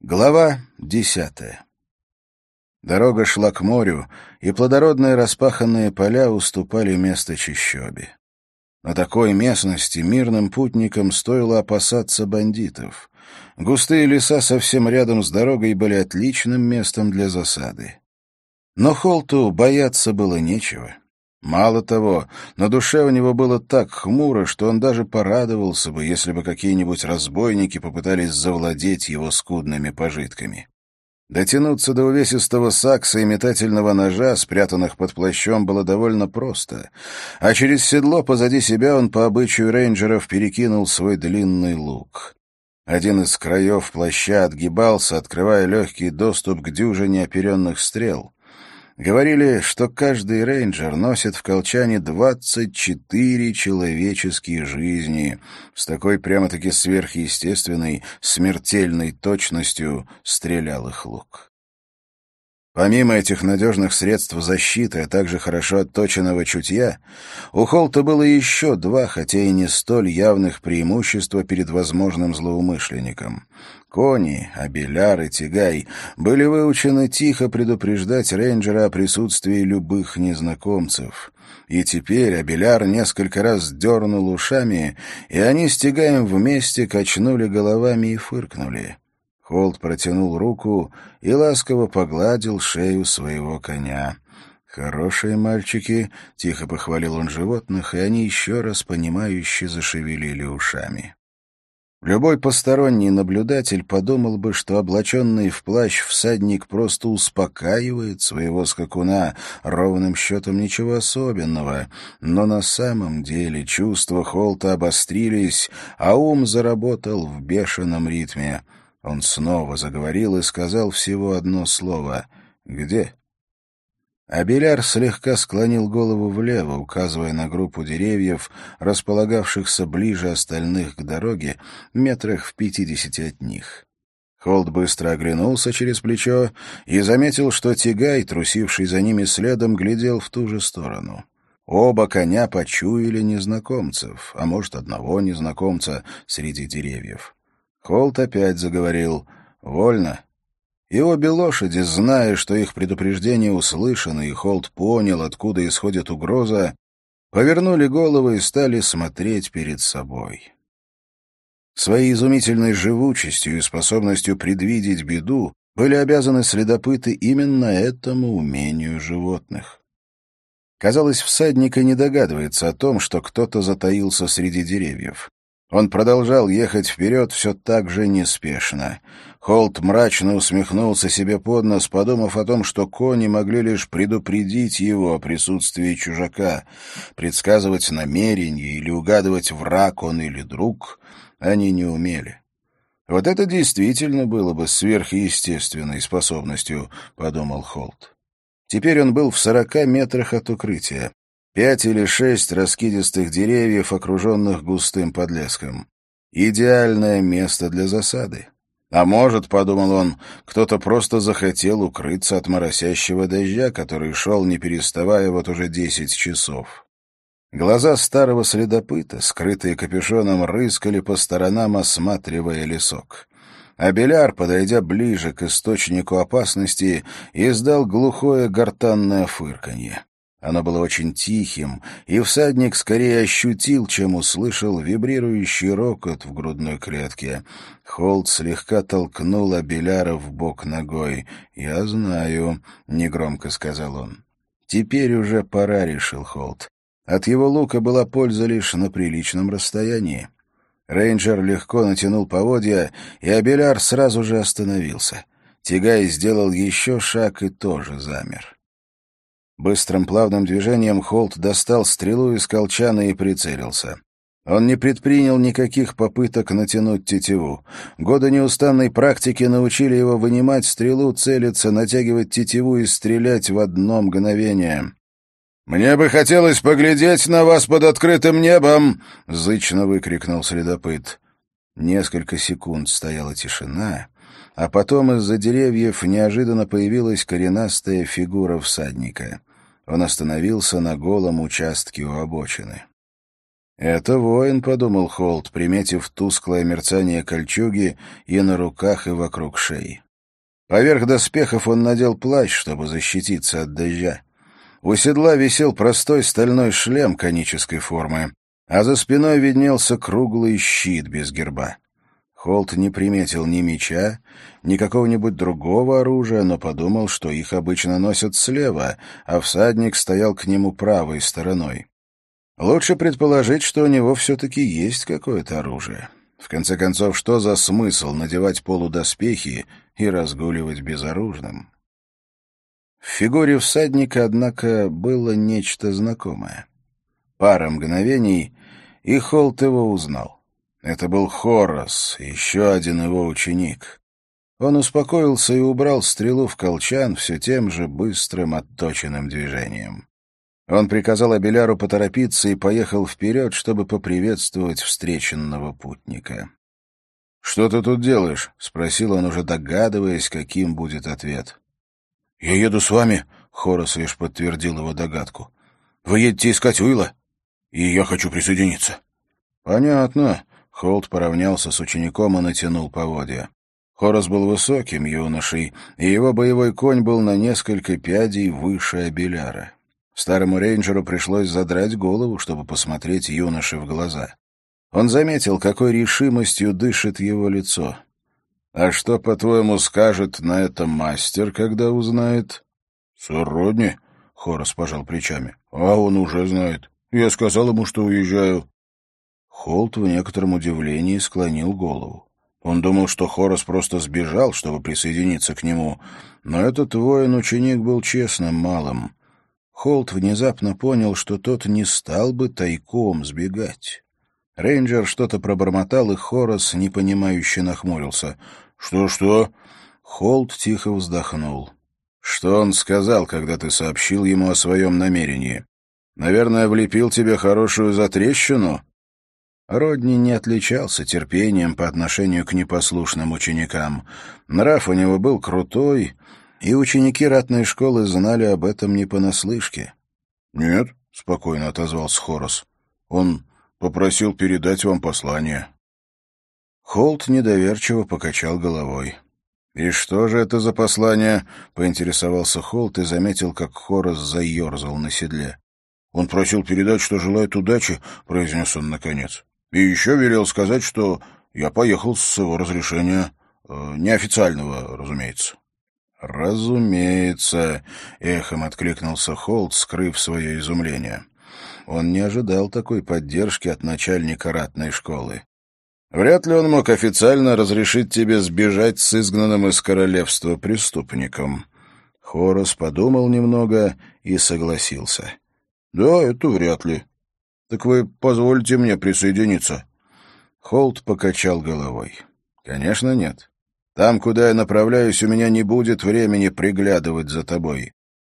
Глава 10. Дорога шла к морю, и плодородные распаханные поля уступали место чащобе. На такой местности мирным путникам стоило опасаться бандитов. Густые леса совсем рядом с дорогой были отличным местом для засады. Но Холту бояться было нечего. Мало того, на душе у него было так хмуро, что он даже порадовался бы, если бы какие-нибудь разбойники попытались завладеть его скудными пожитками. Дотянуться до увесистого сакса и метательного ножа, спрятанных под плащом, было довольно просто, а через седло позади себя он по обычаю рейнджеров перекинул свой длинный лук. Один из краев плаща отгибался, открывая легкий доступ к дюжине оперенных стрел. Говорили, что каждый рейнджер носит в колчане 24 человеческие жизни. С такой прямо-таки сверхъестественной, смертельной точностью стрелял их лук. Помимо этих надежных средств защиты, а также хорошо отточенного чутья, у Холта было еще два, хотя и не столь явных преимущества перед возможным злоумышленником. Кони, Абеляр и Тигай были выучены тихо предупреждать рейнджера о присутствии любых незнакомцев. И теперь Абеляр несколько раз дернул ушами, и они с Тигаем вместе качнули головами и фыркнули. Холт протянул руку и ласково погладил шею своего коня. «Хорошие мальчики», — тихо похвалил он животных, и они еще раз понимающе зашевелили ушами. Любой посторонний наблюдатель подумал бы, что облаченный в плащ всадник просто успокаивает своего скакуна, ровным счетом ничего особенного, но на самом деле чувства Холта обострились, а ум заработал в бешеном ритме. Он снова заговорил и сказал всего одно слово: «Где?». Абеляр слегка склонил голову влево, указывая на группу деревьев, располагавшихся ближе остальных к дороге, метрах в 50 от них. Холт быстро оглянулся через плечо и заметил, что Тигай, трусивший за ними следом, глядел в ту же сторону. Оба коня почуяли незнакомцев, а может, одного незнакомца среди деревьев. Холт опять заговорил: «Вольно». И обе лошади, зная, что их предупреждение услышано, и Холт понял, откуда исходит угроза, повернули головы и стали смотреть перед собой. Своей изумительной живучестью и способностью предвидеть беду были обязаны следопыты именно этому умению животных. Казалось, всадник и не догадывается о том, что кто-то затаился среди деревьев. Он продолжал ехать вперед все так же неспешно. Холт мрачно усмехнулся себе под нос, подумав о том, что кони могли лишь предупредить его о присутствии чужака. Предсказывать намерения или угадывать, враг он или друг, они не умели. «Вот это действительно было бы сверхъестественной способностью», — подумал Холт. Теперь он был в 40 метрах от укрытия. 5 или 6 раскидистых деревьев, окруженных густым подлеском. Идеальное место для засады. А может, — подумал он, — кто-то просто захотел укрыться от моросящего дождя, который шел, не переставая, вот уже 10 часов. Глаза старого следопыта, скрытые капюшоном, рыскали по сторонам, осматривая лесок. Абеляр, подойдя ближе к источнику опасности, издал глухое гортанное фырканье. Оно было очень тихим, и всадник скорее ощутил, чем услышал вибрирующий рокот в грудной клетке. Холт слегка толкнул Абеляра в бок ногой. «Я знаю», — негромко сказал он. «Теперь уже пора», — решил Холт. От его лука была польза лишь на приличном расстоянии. Рейнджер легко натянул поводья, и Абеляр сразу же остановился. Тигай сделал еще шаг и тоже замер. Быстрым плавным движением Холт достал стрелу из колчана и прицелился. Он не предпринял никаких попыток натянуть тетиву. Годы неустанной практики научили его вынимать стрелу, целиться, натягивать тетиву и стрелять в одно мгновение. «Мне бы хотелось поглядеть на вас под открытым небом!» — зычно выкрикнул следопыт. Несколько секунд стояла тишина, а потом из-за деревьев неожиданно появилась коренастая фигура всадника. Он остановился на голом участке у обочины. «Это воин», — подумал Холт, приметив тусклое мерцание кольчуги и на руках, и вокруг шеи. Поверх доспехов он надел плащ, чтобы защититься от дождя. У седла висел простой стальной шлем конической формы, а за спиной виднелся круглый щит без герба. Холт не приметил ни меча, ни какого-нибудь другого оружия, но подумал, что их обычно носят слева, а всадник стоял к нему правой стороной. Лучше предположить, что у него все-таки есть какое-то оружие. В конце концов, что за смысл надевать полудоспехи и разгуливать безоружным? В фигуре всадника, однако, было нечто знакомое. Пара мгновений, и Холт его узнал. Это был Хорос, еще один его ученик. Он успокоился и убрал стрелу в колчан все тем же быстрым, отточенным движением. Он приказал Абеляру поторопиться и поехал вперед, чтобы поприветствовать встреченного путника. «Что ты тут делаешь?» — спросил он, уже догадываясь, каким будет ответ. «Я еду с вами», — Хорос лишь подтвердил его догадку. «Вы едете искать Уилла, и я хочу присоединиться». «Понятно». Холт поравнялся с учеником и натянул поводья. Хорос был высоким юношей, и его боевой конь был на несколько пядей выше Абеляра. Старому рейнджеру пришлось задрать голову, чтобы посмотреть юноше в глаза. Он заметил, какой решимостью дышит его лицо. «А что, по-твоему, скажет на это мастер, когда узнает?» «Сэр Родни?» — Хорос пожал плечами. «А он уже знает. Я сказал ему, что уезжаю». Холт в некотором удивлении склонил голову. Он думал, что Хорос просто сбежал, чтобы присоединиться к нему, но этот воин-ученик был честным малым. Холт внезапно понял, что тот не стал бы тайком сбегать. Рейнджер что-то пробормотал, и Хорос непонимающе нахмурился. «Что-что?» Холт тихо вздохнул. «Что он сказал, когда ты сообщил ему о своем намерении? Наверное, влепил тебе хорошую затрещину?» Родни не отличался терпением по отношению к непослушным ученикам. Нрав у него был крутой, и ученики ратной школы знали об этом не понаслышке. «Нет», — спокойно отозвался Хорос, — «он попросил передать вам послание». Холт недоверчиво покачал головой. «И что же это за послание?» — поинтересовался Холт и заметил, как Хорос заерзал на седле. «Он просил передать, что желает удачи», — произнес он наконец. «И еще велел сказать, что я поехал с его разрешения, неофициального, разумеется». «Разумеется», — эхом откликнулся Холт, скрыв свое изумление. Он не ожидал такой поддержки от начальника ратной школы. «Вряд ли он мог официально разрешить тебе сбежать с изгнанным из королевства преступником». Хорос подумал немного и согласился. «Да, это вряд ли. Так вы позвольте мне присоединиться?» Холт покачал головой. «Конечно, нет. Там, куда я направляюсь, у меня не будет времени приглядывать за тобой».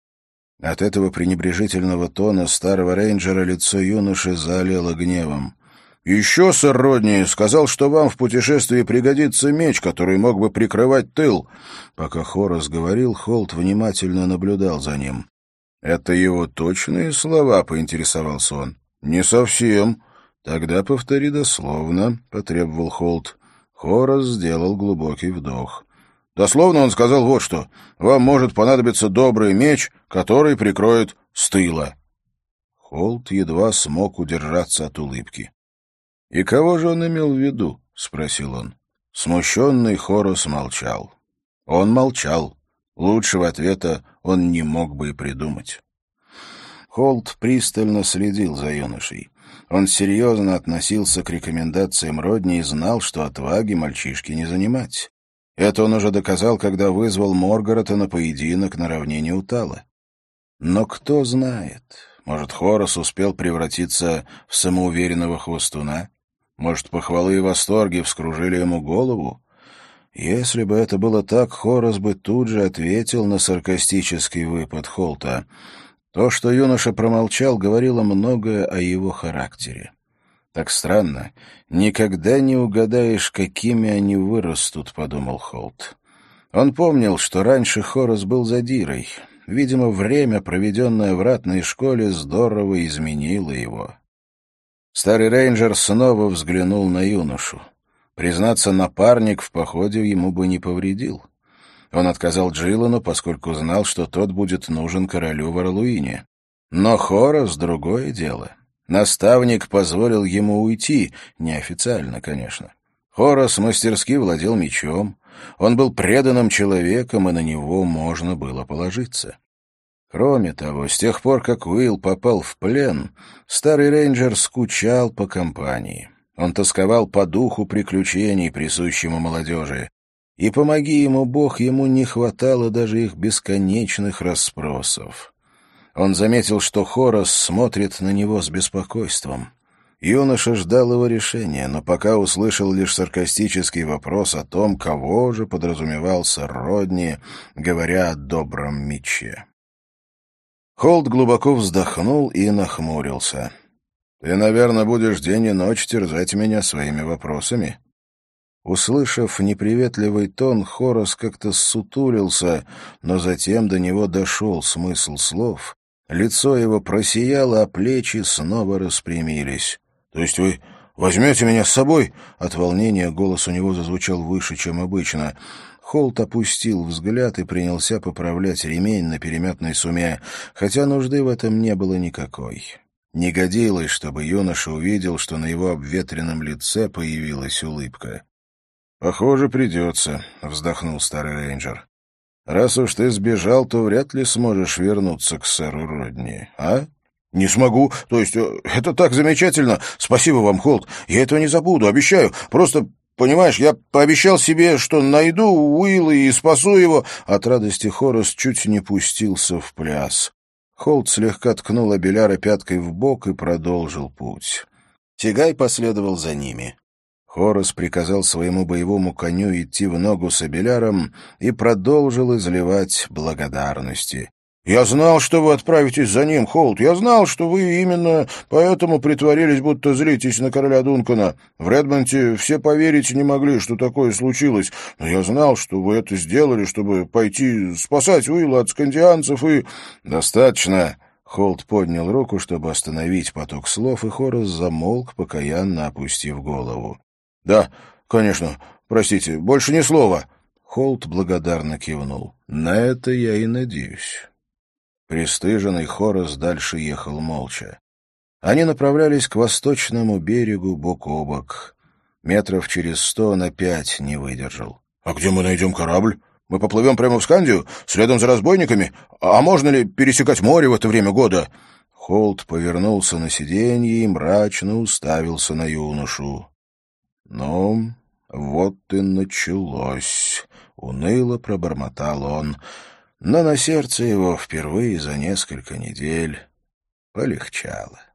От этого пренебрежительного тона старого рейнджера лицо юноши залило гневом. «Еще, сэр Родни, сказал, что вам в путешествии пригодится меч, который мог бы прикрывать тыл». Пока Хорос говорил, Холт внимательно наблюдал за ним. «Это его точные слова?» — поинтересовался он. «Не совсем. Тогда повтори дословно», — потребовал Холт. Хорос сделал глубокий вдох. «Дословно он сказал вот что. Вам может понадобиться добрый меч, который прикроет с тыла». Холт едва смог удержаться от улыбки. «И кого же он имел в виду?» — спросил он. Смущенный Хорос молчал. Он молчал. Лучшего ответа он не мог бы и придумать. Холт пристально следил за юношей. Он серьезно относился к рекомендациям Родни и знал, что отваги мальчишки не занимать. Это он уже доказал, когда вызвал Моргорота на поединок на равнине Утала. Но кто знает, может, Хорос успел превратиться в самоуверенного хвостуна? Может, похвалы и восторги вскружили ему голову? Если бы это было так, Хорос бы тут же ответил на саркастический выпад Холта. То, что юноша промолчал, говорило многое о его характере. Так странно. Никогда не угадаешь, какими они вырастут, — подумал Холт. Он помнил, что раньше Хорос был задирой. Видимо, время, проведенное в ратной школе, здорово изменило его. Старый рейнджер снова взглянул на юношу. Признаться, напарник в походе ему бы не повредил. Он отказал Джилану, поскольку знал, что тот будет нужен королю в Орлуине. Но Хорас — другое дело. Наставник позволил ему уйти, неофициально, конечно. Хорас мастерски владел мечом. Он был преданным человеком, и на него можно было положиться. Кроме того, с тех пор, как Уилл попал в плен, старый рейнджер скучал по компании. Он тосковал по духу приключений, присущему молодежи. И помоги ему Бог, ему не хватало даже их бесконечных расспросов. Он заметил, что Хорас смотрит на него с беспокойством. Юноша ждал его решения, но пока услышал лишь саркастический вопрос о том, кого же подразумевался Родни, говоря о добром мече. Холт глубоко вздохнул и нахмурился. «Ты, наверное, будешь день и ночь терзать меня своими вопросами?» Услышав неприветливый тон, Хорас как-то ссутулился, но затем до него дошел смысл слов. Лицо его просияло, а плечи снова распрямились. — То есть вы возьмете меня с собой? От волнения голос у него зазвучал выше, чем обычно. Холт опустил взгляд и принялся поправлять ремень на переметной суме, хотя нужды в этом не было никакой. Не годилось, чтобы юноша увидел, что на его обветренном лице появилась улыбка. «Похоже, придется», — вздохнул старый рейнджер. «Раз уж ты сбежал, то вряд ли сможешь вернуться к сэру Родни, а?» «Не смогу. То есть это так замечательно. Спасибо вам, Холт. Я этого не забуду, обещаю. Просто, понимаешь, я пообещал себе, что найду Уилла и спасу его». От радости Хорас чуть не пустился в пляс. Холт слегка ткнул Абеляра пяткой в бок и продолжил путь. Тягай последовал за ними. Хорас приказал своему боевому коню идти в ногу с Абеляром и продолжил изливать благодарности. «Я знал, что вы отправитесь за ним, Холт. Я знал, что вы именно поэтому притворились, будто злитесь на короля Дункана. В Редмонте все поверить не могли, что такое случилось. Но я знал, что вы это сделали, чтобы пойти спасать Уилла от скандианцев и...» «Достаточно!» Холт поднял руку, чтобы остановить поток слов, и Хорас замолк, покаянно опустив голову. «Да, конечно. Простите, больше ни слова». Холт благодарно кивнул. «На это я и надеюсь». Пристыженный Хорас дальше ехал молча. Они направлялись к восточному берегу бок о бок. Метров через 100 на 5 не выдержал. «А где мы найдем корабль? Мы поплывем прямо в Скандию, следом за разбойниками? А можно ли пересекать море в это время года?» Холт повернулся на сиденье и мрачно уставился на юношу. «Ну, вот и началось», — уныло пробормотал он, но на сердце его впервые за несколько недель полегчало.